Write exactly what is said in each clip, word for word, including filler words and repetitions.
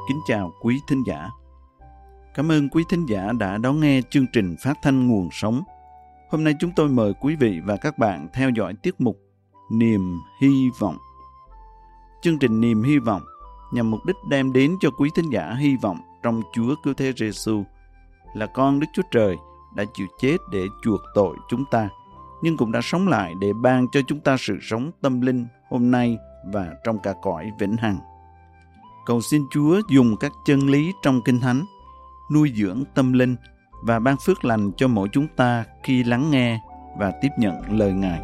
kính chào quý thính giả. Cảm ơn quý thính giả đã đón nghe chương trình phát thanh Nguồn Sống. Hôm nay chúng tôi mời quý vị và các bạn theo dõi tiết mục Niềm Hy Vọng. Chương trình Niềm Hy Vọng nhằm mục đích đem đến cho quý thính giả hy vọng trong Chúa Cứu Thế Giêsu là con Đức Chúa Trời đã chịu chết để chuộc tội chúng ta, nhưng cũng đã sống lại để ban cho chúng ta sự sống tâm linh hôm nay và trong cả cõi vĩnh hằng. Cầu xin Chúa dùng các chân lý trong Kinh Thánh nuôi dưỡng tâm linh và ban phước lành cho mỗi chúng ta khi lắng nghe và tiếp nhận lời Ngài.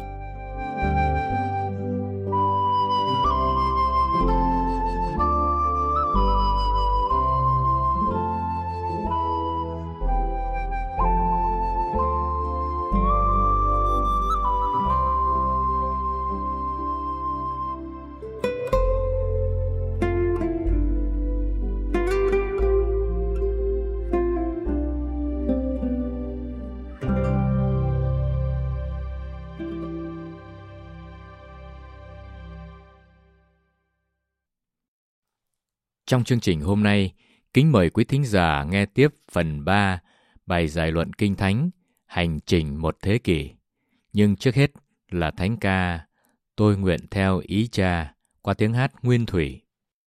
Trong chương trình hôm nay, kính mời quý thính giả nghe tiếp phần ba bài giải luận Kinh Thánh Hành trình một thế kỷ. Nhưng trước hết là thánh ca Tôi Nguyện Theo Ý Cha qua tiếng hát Nguyên Thủy.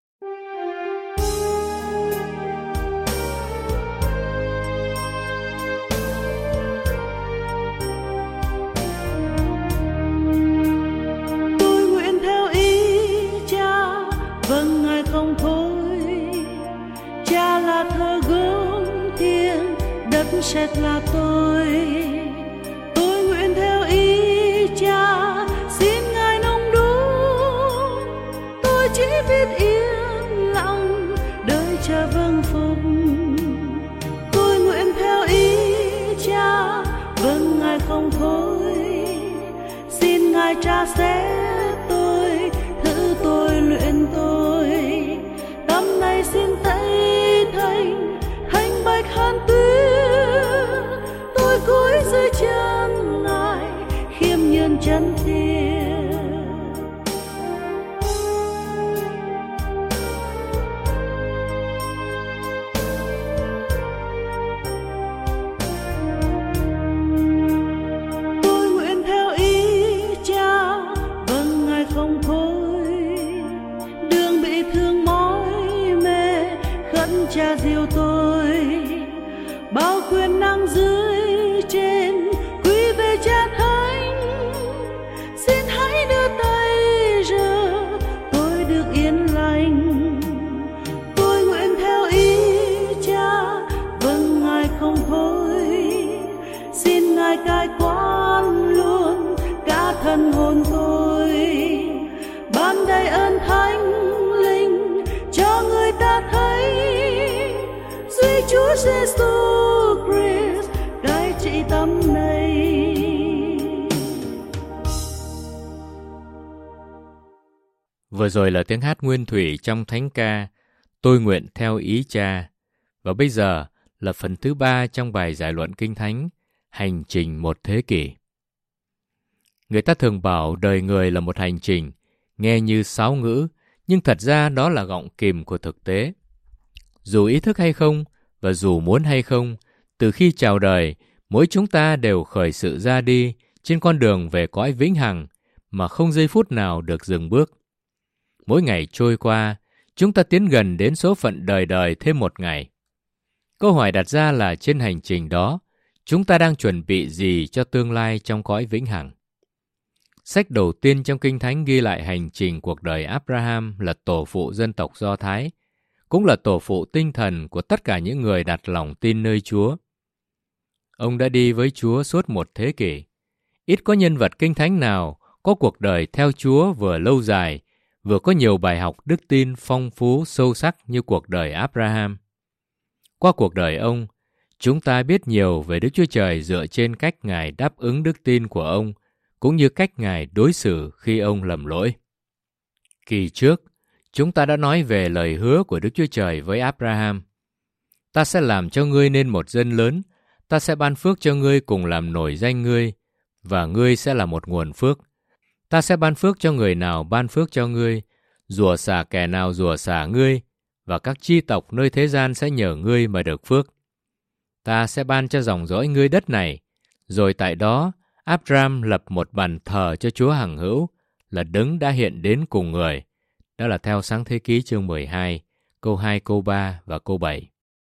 Tôi nguyện theo ý Cha, vâng Ngài không thôi. Cha là thờ gốm thiêng, đất sét là tôi. Tôi nguyện theo ý Cha, xin Ngài nông đúc. Tôi chỉ biết yên lặng, đợi Cha vâng phục. Tôi nguyện theo ý Cha, vâng Ngài không thôi. Xin Ngài tra xét tôi, thử tôi, luyện tôi. Tâm này xin tẩy thành thanh bạch hàn tuyết. Tôi cúi dưới chân Ngài, khiêm nhường chân thiêng. Tôi nguyện theo ý Cha, vâng Ngài không thôi. Đường bị thương mỏi mê, khẩn Cha dìu tôi. Bao quyền năng dưới trên, quy về Cha thánh. Xin hãy đưa tay giờ, tôi được yên lành. Tôi nguyện theo ý Cha, vâng Ngài không thôi. Xin Ngài cai quản luôn cả thân hồn tôi. Ban đầy ơn thánh linh cho người ta thấy. Duy Chúa Giêsu Christ cai trị tâm này. Vừa rồi là tiếng hát Nguyên Thủy trong thánh ca Tôi Nguyện Theo Ý Cha. Và bây giờ là phần thứ ba trong bài giải luận Kinh Thánh Hành trình một thế kỷ. Người ta thường bảo đời người là một hành trình, nghe như sáo ngữ, nhưng thật ra đó là gọng kìm của thực tế. Dù ý thức hay không, và dù muốn hay không, từ khi chào đời, mỗi chúng ta đều khởi sự ra đi trên con đường về cõi vĩnh hằng mà không giây phút nào được dừng bước. Mỗi ngày trôi qua, chúng ta tiến gần đến số phận đời đời thêm một ngày. Câu hỏi đặt ra là trên hành trình đó, chúng ta đang chuẩn bị gì cho tương lai trong cõi vĩnh hằng? Sách đầu tiên trong Kinh Thánh ghi lại hành trình cuộc đời Abraham là tổ phụ dân tộc Do Thái, cũng là tổ phụ tinh thần của tất cả những người đặt lòng tin nơi Chúa. Ông đã đi với Chúa suốt một thế kỷ. Ít có nhân vật Kinh Thánh nào có cuộc đời theo Chúa vừa lâu dài, vừa có nhiều bài học đức tin phong phú sâu sắc như cuộc đời Abraham. Qua cuộc đời ông, chúng ta biết nhiều về Đức Chúa Trời dựa trên cách Ngài đáp ứng đức tin của ông, cũng như cách Ngài đối xử khi ông lầm lỗi. Kỳ trước, chúng ta đã nói về lời hứa của Đức Chúa Trời với Abraham. Ta sẽ làm cho ngươi nên một dân lớn, ta sẽ ban phước cho ngươi cùng làm nổi danh ngươi, và ngươi sẽ là một nguồn phước. Ta sẽ ban phước cho người nào ban phước cho ngươi, rủa xả kẻ nào rủa xả ngươi, và các chi tộc nơi thế gian sẽ nhờ ngươi mà được phước. Ta sẽ ban cho dòng dõi ngươi đất này. Rồi tại đó, Abram lập một bàn thờ cho Chúa hằng hữu, là Đấng đã hiện đến cùng người. Đó là theo Sáng Thế Ký chương mười hai, câu hai, câu ba và câu bảy.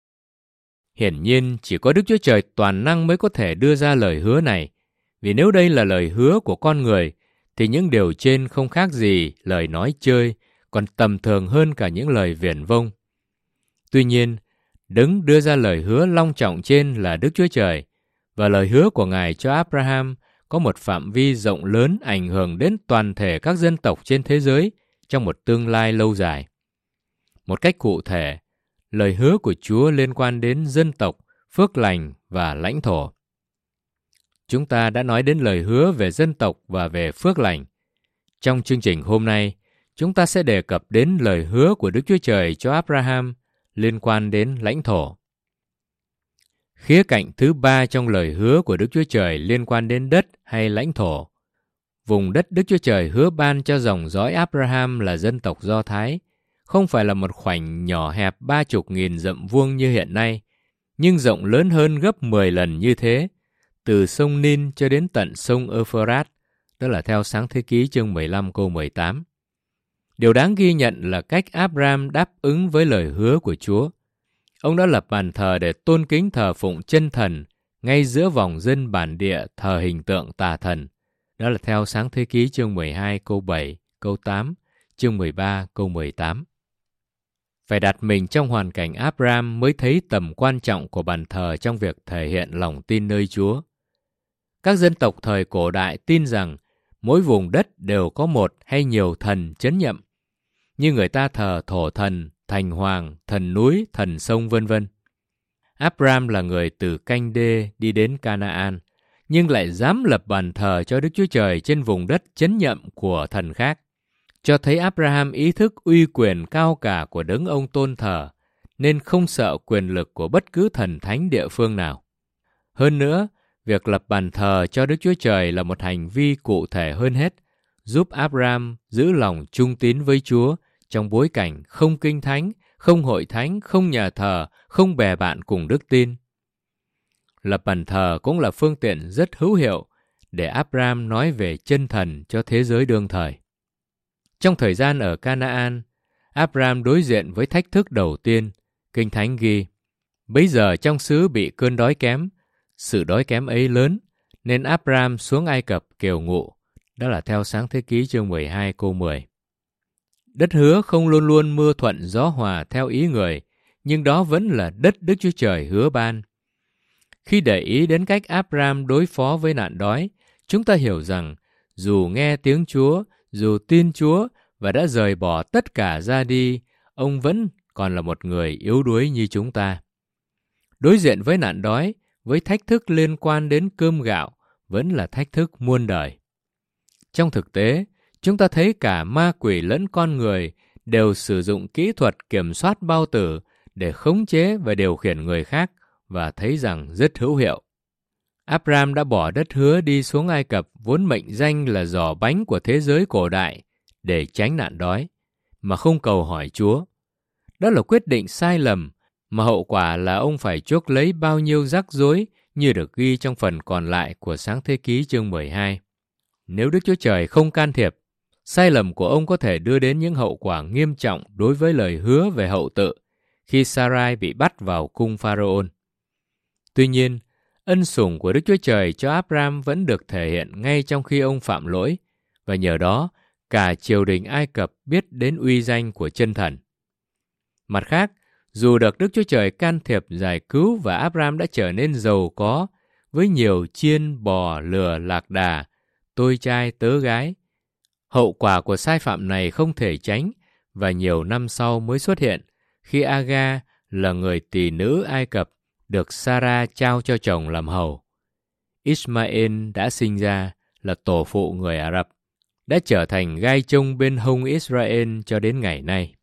Hiển nhiên, chỉ có Đức Chúa Trời toàn năng mới có thể đưa ra lời hứa này. Vì nếu đây là lời hứa của con người, thì những điều trên không khác gì lời nói chơi, còn tầm thường hơn cả những lời viển vông. Tuy nhiên, Đấng đưa ra lời hứa long trọng trên là Đức Chúa Trời, và lời hứa của Ngài cho Abraham có một phạm vi rộng lớn ảnh hưởng đến toàn thể các dân tộc trên thế giới trong một tương lai lâu dài. Một cách cụ thể, lời hứa của Chúa liên quan đến dân tộc, phước lành và lãnh thổ. Chúng ta đã nói đến lời hứa về dân tộc và về phước lành. Trong chương trình hôm nay, chúng ta sẽ đề cập đến lời hứa của Đức Chúa Trời cho Abraham liên quan đến lãnh thổ. Khía cạnh thứ ba trong lời hứa của Đức Chúa Trời liên quan đến đất hay lãnh thổ. Vùng đất Đức Chúa Trời hứa ban cho dòng dõi Abraham là dân tộc Do Thái, không phải là một khoảnh nhỏ hẹp ba chục nghìn dặm vuông như hiện nay, nhưng rộng lớn hơn gấp mười lần như thế, từ sông Nin cho đến tận sông Euphrates, đó là theo Sáng Thế Ký chương mười lăm câu mười tám. Điều đáng ghi nhận là cách Abraham đáp ứng với lời hứa của Chúa. Ông đã lập bàn thờ để tôn kính thờ phụng chân thần ngay giữa vòng dân bản địa thờ hình tượng tà thần. Đó là theo Sáng Thế Ký chương mười hai câu bảy, câu tám, chương mười ba câu mười tám. Phải đặt mình trong hoàn cảnh Abraham mới thấy tầm quan trọng của bàn thờ trong việc thể hiện lòng tin nơi Chúa. Các dân tộc thời cổ đại tin rằng mỗi vùng đất đều có một hay nhiều thần trấn nhậm, như người ta thờ thổ thần, thành hoàng, thần núi, thần sông vân vân. Abraham là người từ Canh Đê đi đến Canaan, nhưng lại dám lập bàn thờ cho Đức Chúa Trời trên vùng đất trấn nhậm của thần khác, cho thấy Abraham ý thức uy quyền cao cả của đấng ông tôn thờ, nên không sợ quyền lực của bất cứ thần thánh địa phương nào. Hơn nữa, việc lập bàn thờ cho Đức Chúa Trời là một hành vi cụ thể hơn hết, giúp Abraham giữ lòng trung tín với Chúa trong bối cảnh không kinh thánh, không hội thánh, không nhà thờ, không bè bạn cùng đức tin. Lập bàn thờ cũng là phương tiện rất hữu hiệu để Abraham nói về chân thần cho thế giới đương thời. Trong thời gian ở Canaan, Abraham đối diện với thách thức đầu tiên. Kinh Thánh ghi, bấy giờ trong xứ bị cơn đói kém, sự đói kém ấy lớn, nên Abraham xuống Ai Cập kiều ngụ. Đó là theo Sáng Thế Ký chương mười hai câu mười. Đất hứa không luôn luôn mưa thuận gió hòa theo ý người, nhưng đó vẫn là đất Đức Chúa Trời hứa ban. Khi để ý đến cách Abraham đối phó với nạn đói, chúng ta hiểu rằng dù nghe tiếng Chúa, dù tin Chúa và đã rời bỏ tất cả ra đi, ông vẫn còn là một người yếu đuối như chúng ta. Đối diện với nạn đói, với thách thức liên quan đến cơm gạo, vẫn là thách thức muôn đời. Trong thực tế, chúng ta thấy cả ma quỷ lẫn con người đều sử dụng kỹ thuật kiểm soát bao tử để khống chế và điều khiển người khác, và thấy rằng rất hữu hiệu. Abraham đã bỏ đất hứa đi xuống Ai Cập vốn mệnh danh là giỏ bánh của thế giới cổ đại để tránh nạn đói, mà không cầu hỏi Chúa. Đó là quyết định sai lầm, mà hậu quả là ông phải chuốc lấy bao nhiêu rắc rối như được ghi trong phần còn lại của Sáng Thế Ký chương mười hai. Nếu Đức Chúa Trời không can thiệp, sai lầm của ông có thể đưa đến những hậu quả nghiêm trọng đối với lời hứa về hậu tự khi Sarai bị bắt vào cung Pharaoh. Tuy nhiên, ân sủng của Đức Chúa Trời cho Abraham vẫn được thể hiện ngay trong khi ông phạm lỗi, và nhờ đó cả triều đình Ai Cập biết đến uy danh của chân thần. Mặt khác, dù được Đức Chúa Trời can thiệp giải cứu và Abraham đã trở nên giàu có với nhiều chiên, bò, lừa, lạc đà, tôi trai, tớ gái, hậu quả của sai phạm này không thể tránh và nhiều năm sau mới xuất hiện khi Aga là người tỳ nữ Ai Cập được Sarah trao cho chồng làm hầu. Ismael đã sinh ra là tổ phụ người Ả Rập, đã trở thành gai trông bên hông Israel cho đến ngày nay.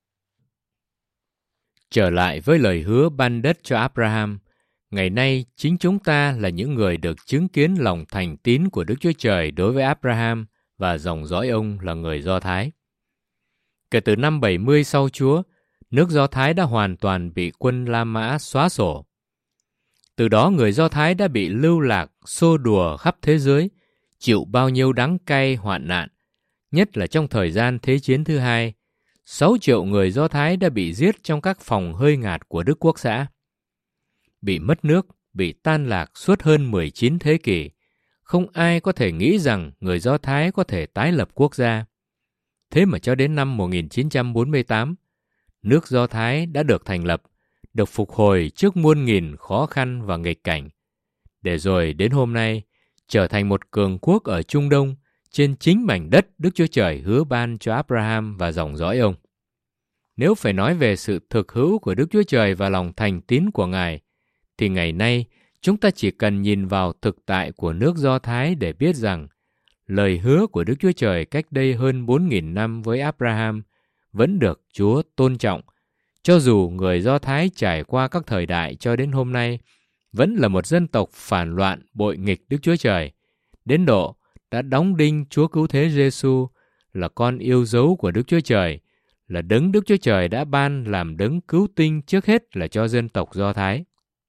Trở lại với lời hứa ban đất cho Abraham, ngày nay chính chúng ta là những người được chứng kiến lòng thành tín của Đức Chúa Trời đối với Abraham và dòng dõi ông là người Do Thái. Kể từ năm bảy mươi sau Chúa, nước Do Thái đã hoàn toàn bị quân La Mã xóa sổ. Từ đó người Do Thái đã bị lưu lạc, xô đùa khắp thế giới, chịu bao nhiêu đắng cay hoạn nạn, nhất là trong thời gian Thế chiến thứ hai. Sáu triệu người Do Thái đã bị giết trong các phòng hơi ngạt của Đức Quốc xã. Bị mất nước, bị tan lạc suốt hơn mười chín thế kỷ. Không ai có thể nghĩ rằng người Do Thái có thể tái lập quốc gia. Thế mà cho đến năm một nghìn chín trăm bốn mươi tám, nước Do Thái đã được thành lập, được phục hồi trước muôn nghìn khó khăn và nghịch cảnh, để rồi đến hôm nay trở thành một cường quốc ở Trung Đông trên chính mảnh đất Đức Chúa Trời hứa ban cho Abraham và dòng dõi ông. Nếu phải nói về sự thực hữu của Đức Chúa Trời và lòng thành tín của Ngài, thì ngày nay chúng ta chỉ cần nhìn vào thực tại của nước Do Thái để biết rằng lời hứa của Đức Chúa Trời cách đây hơn bốn nghìn năm với Abraham vẫn được Chúa tôn trọng, cho dù người Do Thái trải qua các thời đại cho đến hôm nay vẫn là một dân tộc phản loạn bội nghịch Đức Chúa Trời, đến độ đã đóng đinh Chúa Cứu Thế Giêsu là con yêu dấu của Đức Chúa Trời, là đấng Đức Chúa Trời đã ban làm đấng cứu tinh trước hết là cho dân tộc Do Thái.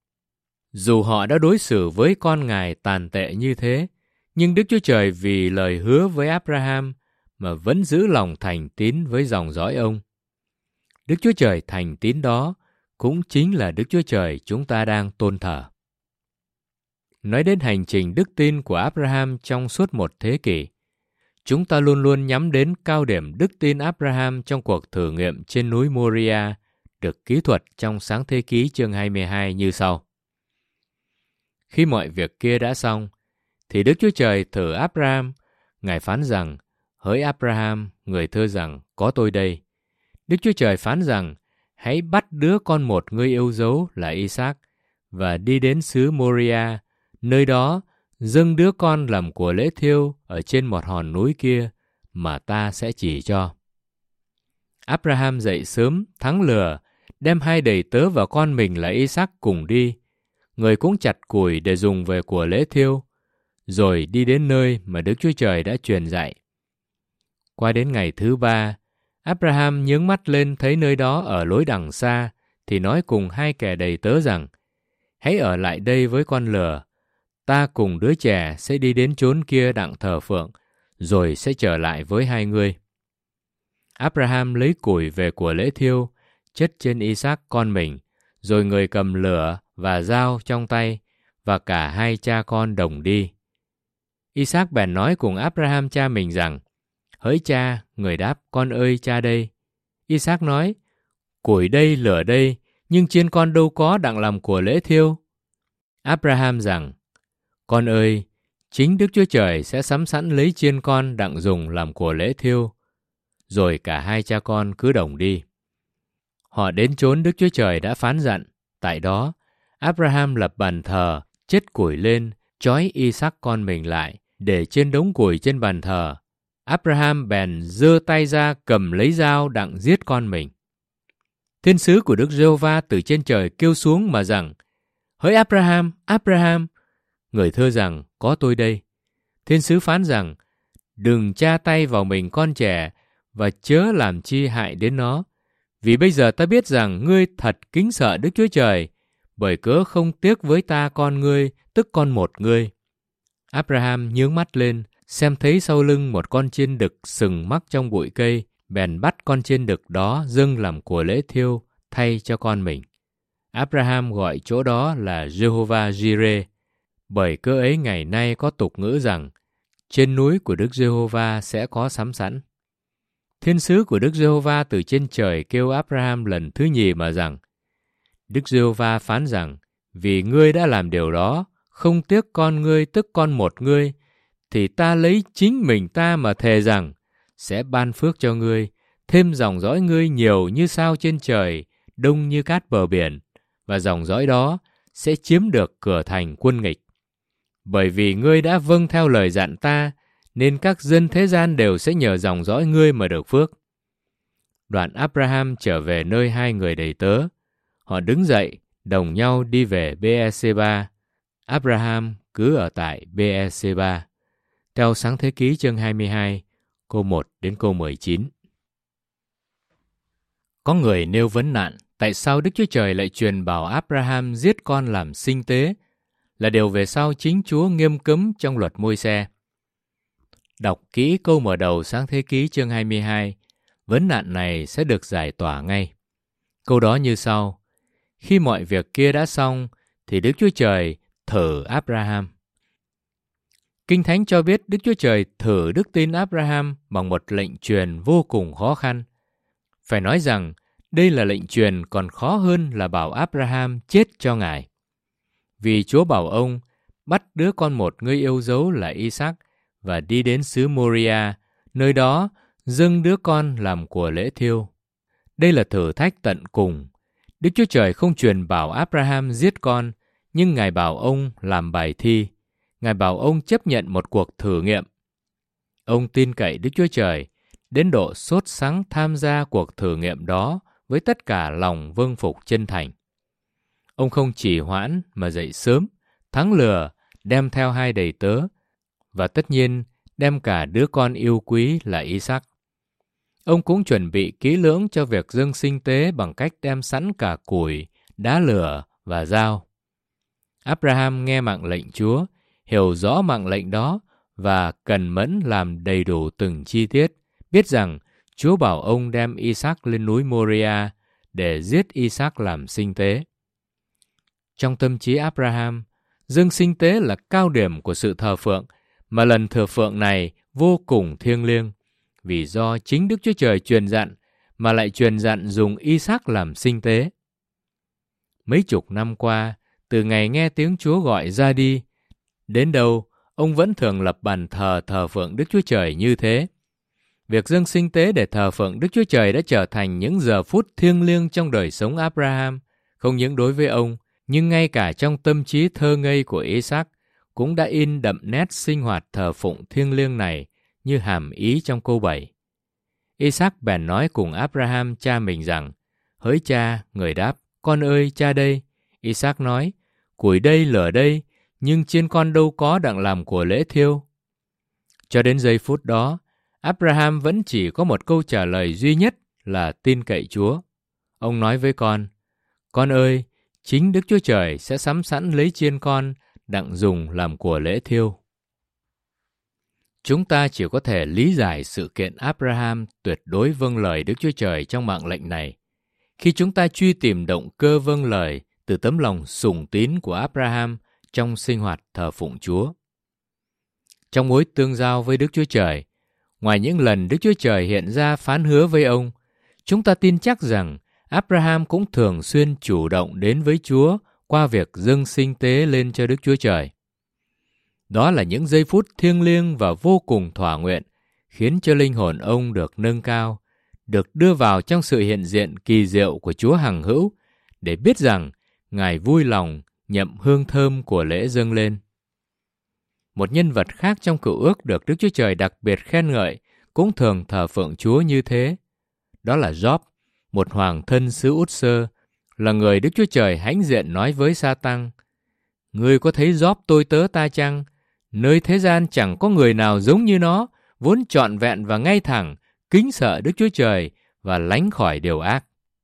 Dù họ đã đối xử với con Ngài tàn tệ như thế, nhưng Đức Chúa Trời vì lời hứa với Abraham mà vẫn giữ lòng thành tín với dòng dõi ông. Đức Chúa Trời thành tín đó cũng chính là Đức Chúa Trời chúng ta đang tôn thờ. Nói đến hành trình đức tin của Abraham trong suốt một thế kỷ, chúng ta luôn luôn nhắm đến cao điểm đức tin Abraham trong cuộc thử nghiệm trên núi Moria, được kỹ thuật trong Sáng Thế Ký chương hai mươi hai như sau. Khi mọi việc kia đã xong, thì Đức Chúa Trời thử Abraham. Ngài phán rằng, hỡi Abraham, người thưa rằng, có tôi đây. Đức Chúa Trời phán rằng, hãy bắt đứa con một ngươi yêu dấu là Isaac và đi đến xứ Moria, nơi đó dâng đứa con làm của lễ thiêu ở trên một hòn núi kia mà ta sẽ chỉ cho. Abraham dậy sớm, thắng lừa, đem hai đầy tớ và con mình là Isaac cùng đi. Người cũng chặt củi để dùng về của lễ thiêu, rồi đi đến nơi mà Đức Chúa Trời đã truyền dạy. Qua đến ngày thứ ba, Abraham nhướng mắt lên thấy nơi đó ở lối đằng xa, thì nói cùng hai kẻ đầy tớ rằng, hãy ở lại đây với con lừa, ta cùng đứa trẻ sẽ đi đến chốn kia đặng thờ phượng, rồi sẽ trở lại với hai ngươi. Abraham lấy củi về của lễ thiêu, chất trên Isaac con mình, rồi người cầm lửa và dao trong tay, và cả hai cha con đồng đi. Isaac bèn nói cùng Abraham cha mình rằng, hỡi cha, người đáp, con ơi cha đây. Isaac nói, củi đây, lửa đây, nhưng chiên con đâu có đặng làm của lễ thiêu. Abraham rằng, con ơi, chính Đức Chúa Trời sẽ sắm sẵn lấy chiên con đặng dùng làm của lễ thiêu. Rồi cả hai cha con cứ đồng đi. Họ đến chốn Đức Chúa Trời đã phán dặn. Tại đó, Abraham lập bàn thờ, chất củi lên, trói Isaac con mình lại, để trên đống củi trên bàn thờ. Abraham bèn giơ tay ra cầm lấy dao đặng giết con mình. Thiên sứ của Đức Giê-hô-va từ trên trời kêu xuống mà rằng, hỡi Abraham, Abraham. Người thưa rằng, có tôi đây. Thiên sứ phán rằng, đừng tra tay vào mình con trẻ và chớ làm chi hại đến nó. Vì bây giờ ta biết rằng ngươi thật kính sợ Đức Chúa Trời, bởi cớ không tiếc với ta con ngươi, tức con một ngươi. Abraham nhướng mắt lên, xem thấy sau lưng một con chiên đực sừng mắc trong bụi cây, bèn bắt con chiên đực đó dâng làm của lễ thiêu thay cho con mình. Abraham gọi chỗ đó là Jehovah Jireh, bởi cớ ấy ngày nay có tục ngữ rằng, trên núi của Đức Giê-hô-va sẽ có sắm sẵn. Thiên sứ của Đức Giê-hô-va từ trên trời kêu Abraham lần thứ nhì mà rằng, Đức Giê-hô-va phán rằng, vì ngươi đã làm điều đó, không tiếc con ngươi tức con một ngươi, thì ta lấy chính mình ta mà thề rằng, sẽ ban phước cho ngươi, thêm dòng dõi ngươi nhiều như sao trên trời, đông như cát bờ biển, và dòng dõi đó sẽ chiếm được cửa thành quân nghịch. Bởi vì ngươi đã vâng theo lời dặn ta, nên các dân thế gian đều sẽ nhờ dòng dõi ngươi mà được phước. Đoạn Abraham trở về nơi hai người đầy tớ. Họ đứng dậy, đồng nhau đi về Bê-e-sê-ba. Abraham cứ ở tại Bê-e-sê-ba. Theo Sáng Thế Ký chương hai mươi hai, câu một đến câu mười chín. Có người nêu vấn nạn tại sao Đức Chúa Trời lại truyền bảo Abraham giết con làm sinh tế, là điều về sau chính Chúa nghiêm cấm trong luật Môi-se. Đọc kỹ câu mở đầu Sáng Thế Ký chương hai mươi hai, vấn nạn này sẽ được giải tỏa ngay. Câu đó như sau: khi mọi việc kia đã xong, thì Đức Chúa Trời thử Abraham. Kinh Thánh cho biết Đức Chúa Trời thử đức tin Abraham bằng một lệnh truyền vô cùng khó khăn. Phải nói rằng, đây là lệnh truyền còn khó hơn là bảo Abraham chết cho Ngài. Vì Chúa bảo ông bắt đứa con một ngươi yêu dấu là Isaac và đi đến xứ Moria, nơi đó dâng đứa con làm của lễ thiêu. Đây là thử thách tận cùng. Đức Chúa Trời không truyền bảo Abraham giết con, nhưng Ngài bảo ông làm bài thi. Ngài bảo ông chấp nhận một cuộc thử nghiệm. Ông tin cậy Đức Chúa Trời, đến độ sốt sắng tham gia cuộc thử nghiệm đó với tất cả lòng vâng phục chân thành. Ông không trì hoãn mà dậy sớm, thắng lừa, đem theo hai đầy tớ, và tất nhiên đem cả đứa con yêu quý là Isaac. Ông cũng chuẩn bị kỹ lưỡng cho việc dâng sinh tế bằng cách đem sẵn cả củi, đá lửa và dao. Abraham nghe mạng lệnh Chúa, hiểu rõ mạng lệnh đó và cần mẫn làm đầy đủ từng chi tiết, biết rằng Chúa bảo ông đem Isaac lên núi Moria để giết Isaac làm sinh tế. Trong tâm trí Abraham, dâng sinh tế là cao điểm của sự thờ phượng, mà lần thờ phượng này vô cùng thiêng liêng, vì do chính Đức Chúa Trời truyền dặn, mà lại truyền dặn dùng Isaac làm sinh tế. Mấy chục năm qua, từ ngày nghe tiếng Chúa gọi ra đi, đến đâu ông vẫn thường lập bàn thờ thờ phượng Đức Chúa Trời như thế. Việc dâng sinh tế để thờ phượng Đức Chúa Trời đã trở thành những giờ phút thiêng liêng trong đời sống Abraham, không những đối với ông, nhưng ngay cả trong tâm trí thơ ngây của Isaac cũng đã in đậm nét sinh hoạt thờ phụng thiêng liêng này như hàm ý trong câu bảy. Isaac bèn nói cùng Abraham cha mình rằng: hỡi cha, người đáp: con ơi, cha đây. Isaac nói: củi đây, lửa đây, nhưng chiên con đâu có đặng làm của lễ thiêu. Cho đến giây phút đó, Abraham vẫn chỉ có một câu trả lời duy nhất là tin cậy Chúa. Ông nói với con: con ơi, chính Đức Chúa Trời sẽ sắm sẵn lấy chiên con đặng dùng làm của lễ thiêu. Chúng ta chỉ có thể lý giải sự kiện Abraham tuyệt đối vâng lời Đức Chúa Trời trong mạng lệnh này khi chúng ta truy tìm động cơ vâng lời từ tấm lòng sùng tín của Abraham trong sinh hoạt thờ phụng Chúa. Trong mối tương giao với Đức Chúa Trời, ngoài những lần Đức Chúa Trời hiện ra phán hứa với ông, chúng ta tin chắc rằng Abraham cũng thường xuyên chủ động đến với Chúa qua việc dâng sinh tế lên cho Đức Chúa Trời. Đó là những giây phút thiêng liêng và vô cùng thỏa nguyện, khiến cho linh hồn ông được nâng cao, được đưa vào trong sự hiện diện kỳ diệu của Chúa hằng hữu, để biết rằng Ngài vui lòng nhậm hương thơm của lễ dâng lên. Một nhân vật khác trong Cựu Ước được Đức Chúa Trời đặc biệt khen ngợi cũng thường thờ phượng Chúa như thế. Đó là Job, một hoàng thân xứ Út Sơ, là người Đức Chúa Trời hãnh diện nói với Sa-tăng: ngươi có thấy Job tôi tớ ta chăng? Nơi thế gian chẳng có người nào giống như nó, vốn trọn vẹn và ngay thẳng, kính sợ Đức Chúa Trời và lánh khỏi điều ác.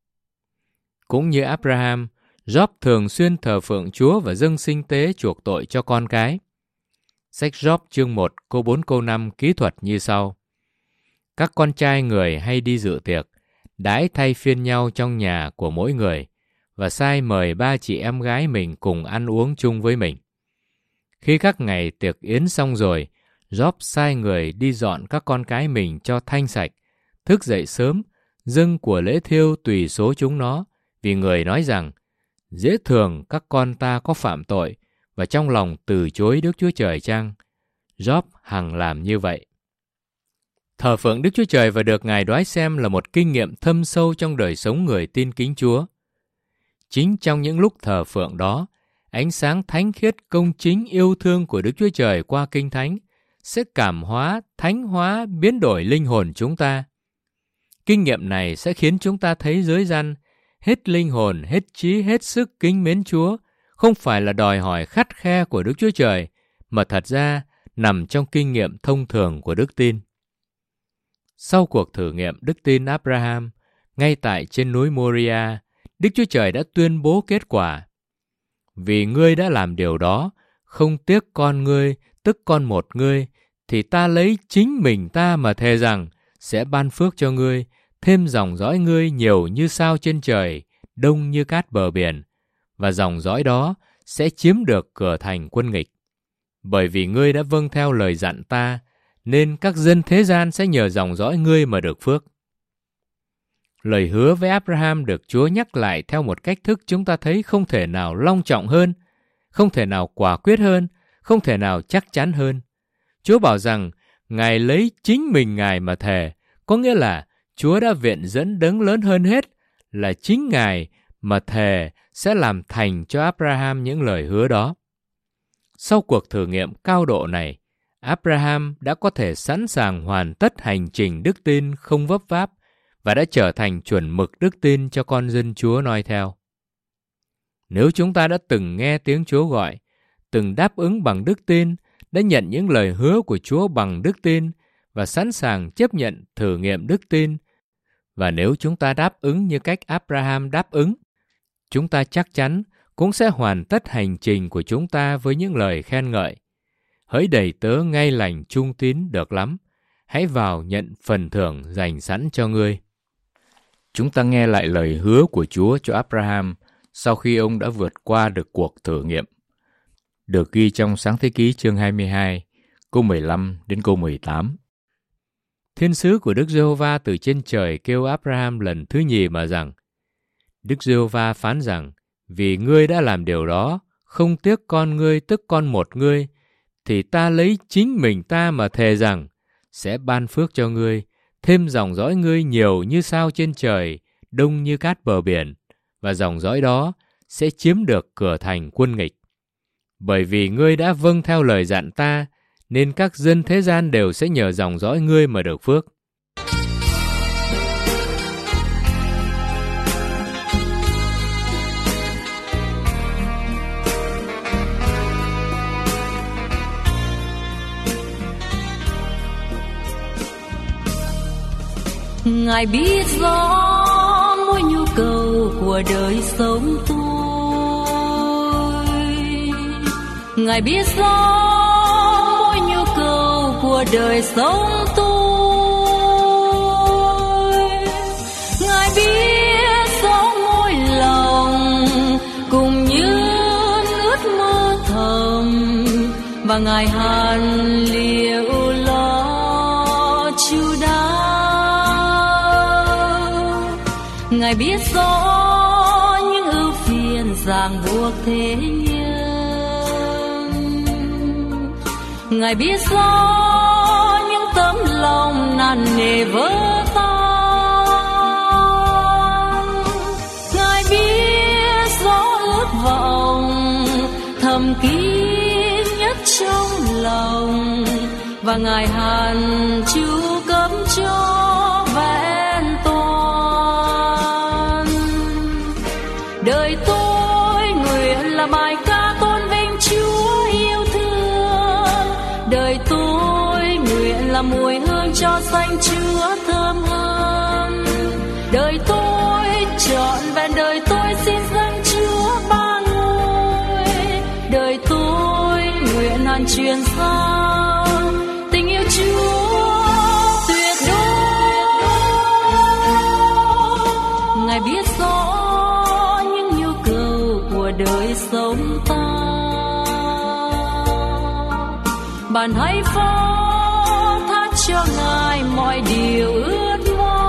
Cũng như Abraham, Job thường xuyên thờ phượng Chúa và dâng sinh tế chuộc tội cho con cái. Sách Job chương một câu bốn câu năm kỹ thuật như sau: các con trai người hay đi dự tiệc, đãi thay phiên nhau trong nhà của mỗi người, và sai mời ba chị em gái mình cùng ăn uống chung với mình. Khi các ngày tiệc yến xong rồi, Job sai người đi dọn các con cái mình cho thanh sạch, thức dậy sớm, dâng của lễ thiêu tùy số chúng nó, vì người nói rằng: dễ thường các con ta có phạm tội, và trong lòng từ chối Đức Chúa Trời chăng? Job hằng làm như vậy. Thờ phượng Đức Chúa Trời và được Ngài đoái xem là một kinh nghiệm thâm sâu trong đời sống người tin kính Chúa. Chính trong những lúc thờ phượng đó, ánh sáng thánh khiết công chính yêu thương của Đức Chúa Trời qua Kinh Thánh sẽ cảm hóa, thánh hóa, biến đổi linh hồn chúng ta. Kinh nghiệm này sẽ khiến chúng ta thấy giới răn, hết linh hồn, hết trí, hết sức kính mến Chúa, không phải là đòi hỏi khắt khe của Đức Chúa Trời, mà thật ra nằm trong kinh nghiệm thông thường của đức tin. Sau cuộc thử nghiệm đức tin Abraham, ngay tại trên núi Moria, Đức Chúa Trời đã tuyên bố kết quả. Vì ngươi đã làm điều đó, không tiếc con ngươi, tức con một ngươi, thì ta lấy chính mình ta mà thề rằng sẽ ban phước cho ngươi, thêm dòng dõi ngươi nhiều như sao trên trời, đông như cát bờ biển, và dòng dõi đó sẽ chiếm được cửa thành quân nghịch. Bởi vì ngươi đã vâng theo lời dặn ta, nên các dân thế gian sẽ nhờ dòng dõi ngươi mà được phước. Lời hứa với Abraham được Chúa nhắc lại theo một cách thức chúng ta thấy không thể nào long trọng hơn, không thể nào quả quyết hơn, không thể nào chắc chắn hơn. Chúa bảo rằng Ngài lấy chính mình Ngài mà thề, có nghĩa là Chúa đã viện dẫn đấng lớn hơn hết, là chính Ngài mà thề sẽ làm thành cho Abraham những lời hứa đó. Sau cuộc thử nghiệm cao độ này, Abraham đã có thể sẵn sàng hoàn tất hành trình đức tin không vấp váp và đã trở thành chuẩn mực đức tin cho con dân Chúa noi theo. Nếu chúng ta đã từng nghe tiếng Chúa gọi, từng đáp ứng bằng đức tin, đã nhận những lời hứa của Chúa bằng đức tin và sẵn sàng chấp nhận thử nghiệm đức tin, và nếu chúng ta đáp ứng như cách Abraham đáp ứng, chúng ta chắc chắn cũng sẽ hoàn tất hành trình của chúng ta với những lời khen ngợi. Hỡi đầy tớ ngay lành trung tín được lắm, hãy vào nhận phần thưởng dành sẵn cho ngươi. Chúng ta nghe lại lời hứa của Chúa cho Abraham sau khi ông đã vượt qua được cuộc thử nghiệm. Được ghi trong Sáng Thế Ký chương hai mươi hai, câu mười lăm đến câu mười tám. Thiên sứ của Đức Giê-hô-va từ trên trời kêu Abraham lần thứ nhì mà rằng, Đức Giê-hô-va phán rằng, vì ngươi đã làm điều đó, không tiếc con ngươi tức con một ngươi, thì ta lấy chính mình ta mà thề rằng, sẽ ban phước cho ngươi, thêm dòng dõi ngươi nhiều như sao trên trời, đông như cát bờ biển, và dòng dõi đó sẽ chiếm được cửa thành quân nghịch. Bởi vì ngươi đã vâng theo lời dặn ta, nên các dân thế gian đều sẽ nhờ dòng dõi ngươi mà được phước. Ngài biết rõ mỗi nhu cầu của đời sống tôi. Ngài biết rõ mỗi nhu cầu của đời sống tôi. Ngài biết rõ mỗi lòng cùng những ước mơ thầm, và Ngài hàn liệu lo chu đáo. Ngài biết rõ những ưu phiền ràng buộc thế nhân. Ngài biết rõ những tấm lòng nặng nề vỡ tan. Ngài biết rõ ước vọng thầm kín nhất trong lòng, và Ngài hàn chu cấp cho vẹn toàn. Đời tôi nguyện là bài ca tôn vinh Chúa yêu thương. Đời tôi nguyện là mùi hương cho danh Chúa thơm hơn. Đời tôi trọn vẹn đời tôi xin dâng Chúa ba ngôi. Đời tôi nguyện hàn truyền giao tình yêu Chúa tuyệt đối. Ngài biết rõ đời sống ta, bạn hãy phó thác cho Ngài mọi điều ước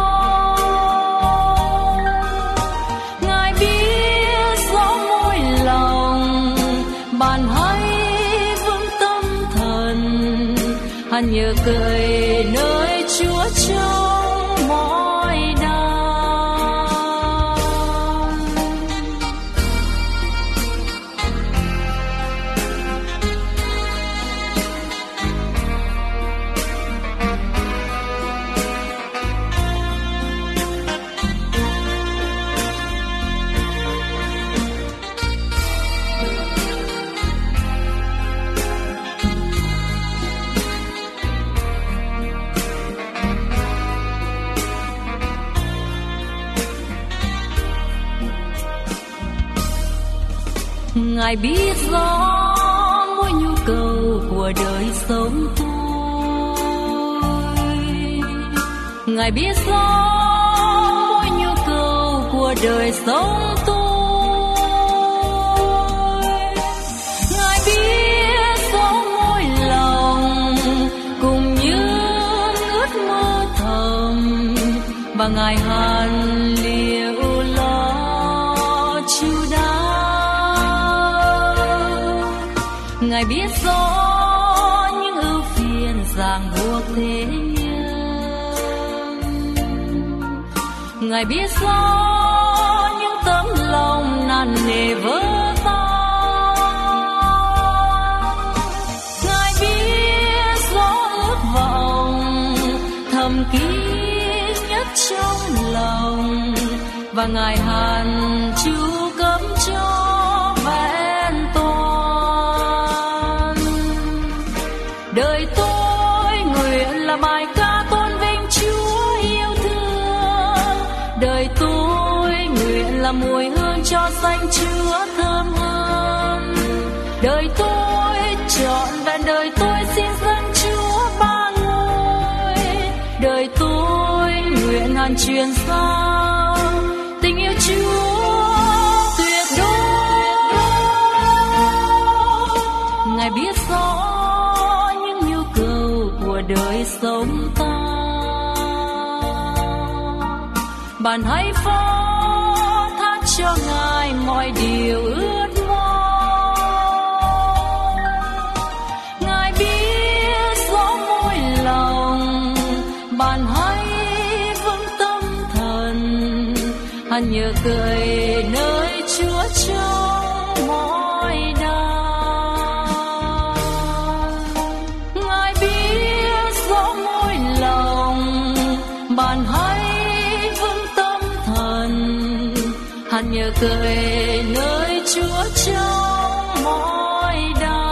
mong. Ngài biết rõ mỗi lòng, bạn hãy vững tâm thần, hẳn nhờ cậy nơi Chúa trong mọi đau. Ngài biết rõ mỗi nhu cầu của đời sống tôi. Ngài biết rõ mỗi nhu cầu của đời sống tôi. Ngài biết rõ mỗi lòng cùng những ước mơ thầm, và Ngài hàn liệu lo chu đáo. Ngài biết rõ những ưu phiền ràng buộc thế nhân. Ngài biết rõ những tấm lòng nặng nề vỡ tan. Ngài biết rõ ước vọng thầm kín nhất trong lòng, và Ngài hàn chú cấm cho vẹn toàn. Đời tôi nguyện là bài ca tôn vinh Chúa yêu thương. Đời tôi nguyện là mùi hương cho danh Chúa thơm hơn. Đời tôi trọn vẹn, đời tôi xin dâng Chúa ba ngôi. Đời tôi nguyện hàn truyền giao tình yêu Chúa tuyệt đối. Ngài biết rõ những nhu cầu của đời sống ta. Bạn hãy phó thác cho Ngài mọi điều ước mong. Ngài biết rõ mỗi lòng, bạn hãy vững tâm thần, hãy nhờ cậy nơi Chúa trong mọi đau. Ngài biết rõ mỗi lòng, bạn hãy vững tâm thần, hãy nhờ cậy nơi Chúa trong mọi đau.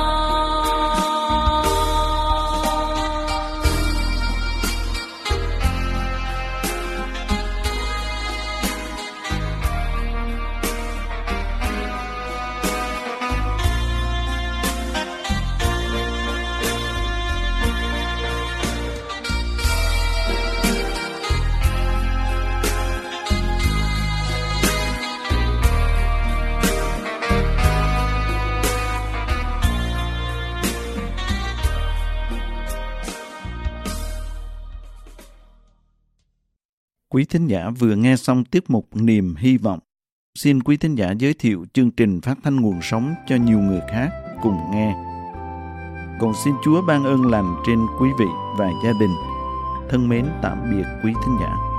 Quý thính giả vừa nghe xong tiết mục Niềm Hy Vọng. Xin quý thính giả giới thiệu chương trình phát thanh nguồn sống cho nhiều người khác cùng nghe. Còn xin Chúa ban ơn lành trên quý vị và gia đình. Thân mến tạm biệt quý thính giả.